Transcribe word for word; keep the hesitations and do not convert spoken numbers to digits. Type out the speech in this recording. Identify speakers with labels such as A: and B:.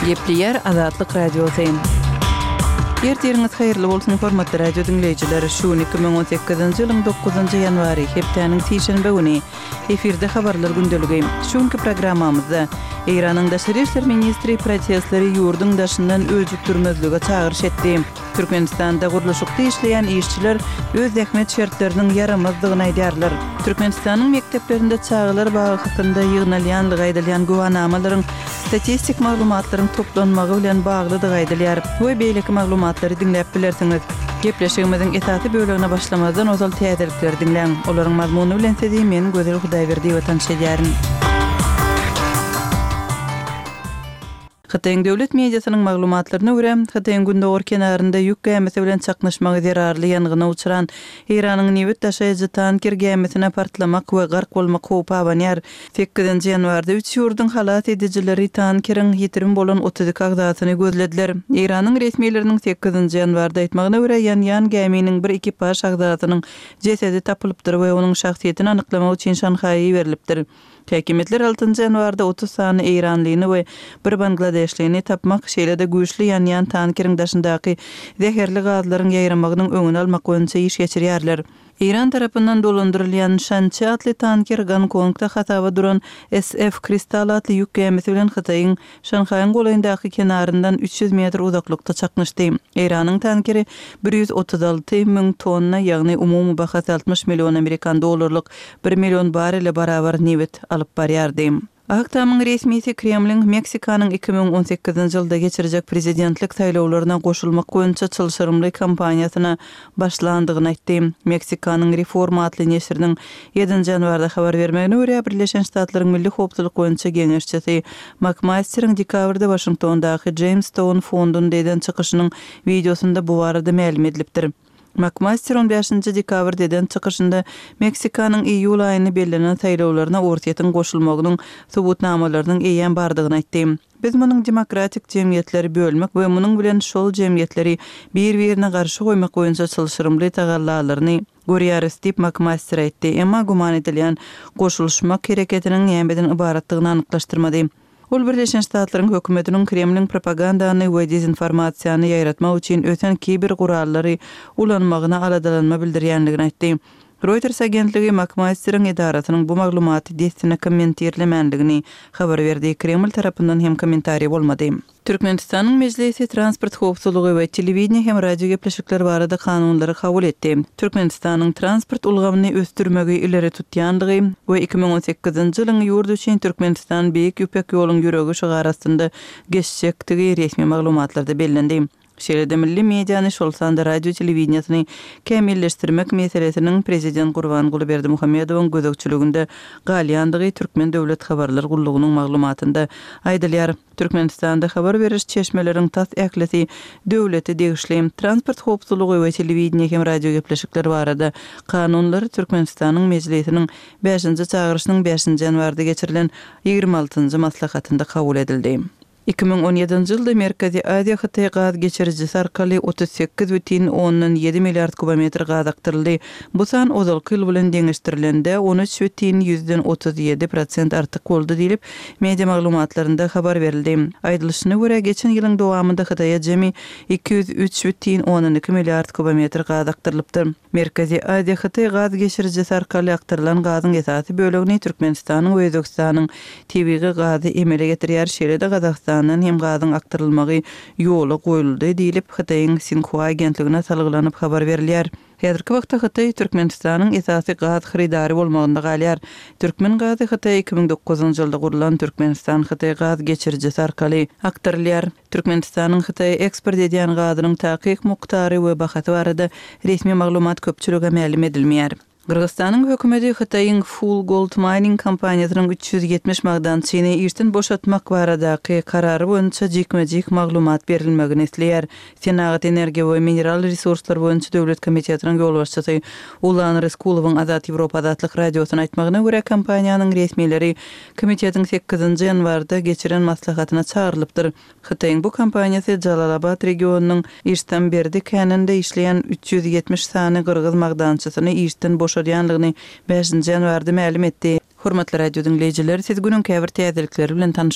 A: Gepleyer Azatlyk Radiosyň. Ertiriňiz haýyrly bolsun hormatly radio dinleýijileri. Şu iki bin on sekizinji ýylyň dokuzynjy ýanwary hepdeniň täşenbe güni efirde habarlar gündöligi. Şuňky programmamyzda Iranyň daşary işler ministri protestleri ýurduň daşyndan öldürmezlige çagyryş etdi. Türkmenistanda guruluşykda işleýän işçiler öz ähmet şertleriniň yaramazdygyny aýdýarlar. Türkmenistanyň mekdeplerinde çağılar bagtynda ýygnalýan gaýdalýan guwanamalaryň statistik maglumatlaryň toplanmagy bilen baglydygy aýdylýar. Bu beýleki maglumatlary dinläp bilersiňiz. Gepleşigimiziň esasy bölügine başlamazdan ozal täzelikler dinläň. Olaryň mazmuny bilen sizi men Gözel Hudaýberdi tanışýaryn. Xitayň döwlet mediasynyň maglumatlaryna görä, Xitayň gündöwür kenarynda ýük gemisi bilen çaknaşmagy zerarly ýangyna uçuran Iranyň newit daşaýjy tanker gemisine partlamak we gark bolmak howpy abanýar. sekizinji ýanwarda üç ýurdun halat edijileri tankeriň ýetirim bolan otuz iki agzatyny gözlediler. Iranyň resmiýetleriniň sekizinji ýanwarda aýtmagyna görä, ýan-ýan geminiň bir ekipaż agzatynyň jesedi tapylypdyr we onuň şahsiýetini anyklamak üçin Şanhaýa berilipdir. Häkimetler altynjy ýanwarda otuz sany Iranlyny we bir Bangladeşlini tapmak şeýle-de güýçli ýan-ýan tankeriň daşyndaky zäherli gazlaryň ýaýramagynyň öňüni almak boýunça iş geçirýärler. İran tarapyndan dolandyrylýan Shanchi atly tanker Gonkongda hataba duran S F Kristal atly ýük gemisi bilen Xitaýyň Şanhaýyň golandaky kenaryndan üç ýüz metr uzaklykda çaknaşdy. Iranyň tankeri bir ýüz otuz alty miň tonna, ýagny umumy bahasy altmış million Amerikan dollarlyk bir million barrele barabar newit alyp barýardy. Aktamyň resmiýeti Kremliň Meksikanyň iki bin on sekizinji ýylda geçirecek prezidentlik saýlawlaryna goşulmak boýunça çylşyrymly kampaniýasyna başlandygyny aýtdy. Meksikanyň Reforma atly neşriniň ýedinji ýanwarda habar bermegine görä, Birleşen Ştatlaryň milli howpçylyk boýunça geňeşçisi McMaster'ın dekabrda Washingtondaky Jamestown fondundan eden çykyşynyň videosunda bu barada ma'lum edilipdir. McMaster on beşinji dekabrda eden çykyşynda Meksikanyň iýul aýyny bellenen saýlawlaryna ortaýatyň goşulmagynyň subutnamalarynyň eýen bardygyny aýtdy. Biz munyň demokratik jemgyýetleri bölmek we munyň bilen şol jemgyýetleri bir-birine garşy goýmak boýunça çylşyrymly tagallalaryny görýäris diýip McMaster aýtdy. Emma guman edilýän goşulşmak hereketiniň nämeden ibaratlygyny anyklaşdyrmady. Ol Birleşen Ştatlaryň hökümetiniň Kremliň propagandany we dezinformasiýany ýaýratmak üçin öten kiber gurallary ulanmagyna aladalanma bildirýänligini aýtdy. Reuters agentligi McMaster'ın idarasynyň bu maglumaty destine kommentirlemänligini habar berdi. Kreml tarapyndan hem kommentariýa bolmady. Türkmenistanyň Mejlisi transport howpçylygy we telewiziýa hem radio gepleşikleri barada kanunlary kabul etdi. Türkmenistanyň transport ulgamyny östürmegi ileri tutýandygy we iki bin on sekizinji ýylyň ýurt üçin Türkmenistan beýik ýüpek ýoluň ýüregi şagarasynda geçecekdigi resmi maglumatlarda bellendi. Şeýle-de milli mediany şolsanda radio telewiziýasyny kämilleşdirmek meselesiniň prezident Gurbanguly Berdimuhammedowyň gözegçiliginde galýandygy Türkmen döwlet habarlar gullugynyň maglumatynda aýdylýar. Türkmenistanda habar beriş çeşmeleriň tas äklesi döwleti degişli transport howpçylygy we telewiziýa hem radio gepleşikleri barada kanunlary Türkmenistanyň mejlisiniň beşinji çağırışynyň beşinji ýanwarda geçirilen ýygrimi altynjy maslahatynda kabul edildi. iki bin on ýedinji ýylda Merkezi Aziýa Xitay gaz geçirjisi arkaly otuz sekiz бүтүn onuň ýedi milliard kubometr gaz aktyryldy. Bu san ozalky ýyl bilen deňeşdirilende on üç бүтүn ýüzden otuz ýedi prosent artyk boldy diýilip media maglumatlarynda habar berildi. Aýdylyşyna görä geçen ýylyň dowamında Xitaýa jemi iki ýüz üç бүтүn on iki milliard kubometr gaz aktyrylypdyr. Merkezi Aziýa Xitay gaz geçirjisi arkaly aktyrylan gazyň esasy bölegini Türkmenistanyň we Özbekistanyň tebigy gazy emele getirýär. Şeýle-de Gazakstanyň hem gazyň aktyrylmagy ýola goýuldy diýilip Xitaýyň Sinhua agentligine salgylanyp habar berilýär. Häzirki wagtda Xitay Türkmenistanyň esasy gaz xaridary bolmagynda galýar. Türkmen gazy Xitay iki bin dokuzynjy ýylda gurulan Türkmenistan Xitay gaz geçirjisi arkaly aktarylýar. Türkmenistanyň Xitay eksport edýän gazynyň takyk muktary we bahasy barada resmi maglumat köpçülige ma'lum edilmeýär. Kırgızstanyň hökümeti Xitaýyň Full Gold Mining kompaniýasynyň üç ýüz ýetmiş magdançyny irten boşatmak baradaky karary boýunça jikmejik maglumat berilmegini isleýär. Senat Energiýa we Mineral Resurslar boýunça döwlet komitetynyň ýol başçysy Ulan Ryskulowyň Azat Ýewropa adly radiosyna aýtmagyna görä, kompaniýanyň resmiýetleri komitetyň sekizinji ýanwarda geçiren maslahatyna çağrylypdyr. Xitaýyň bu kompaniýasy Jalalabad regionunyň irten berdi käninde işleýän üç ýüz ýetmiş sany kırgız magdançysyny irten boş ýanlygyny beşinji ýanwarda ma'lum etdi. Hormatly radio dinleýijiler, siz günüň käbir täzelikleri bilen